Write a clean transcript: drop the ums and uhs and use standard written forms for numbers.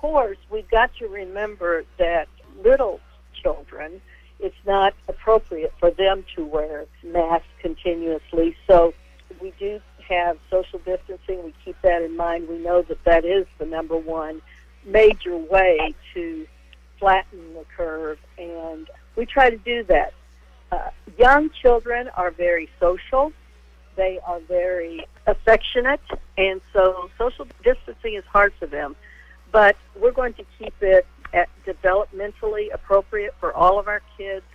course, we've got to remember that little children, it's not appropriate for them to wear masks continuously. So we do have social distancing. We keep that in mind. We know that that is the number one major way to flatten the curve, and we try to do that. Young children are very social. They are very affectionate, and so social distancing is hard for them. But we're going to keep it developmentally appropriate for all of our kids.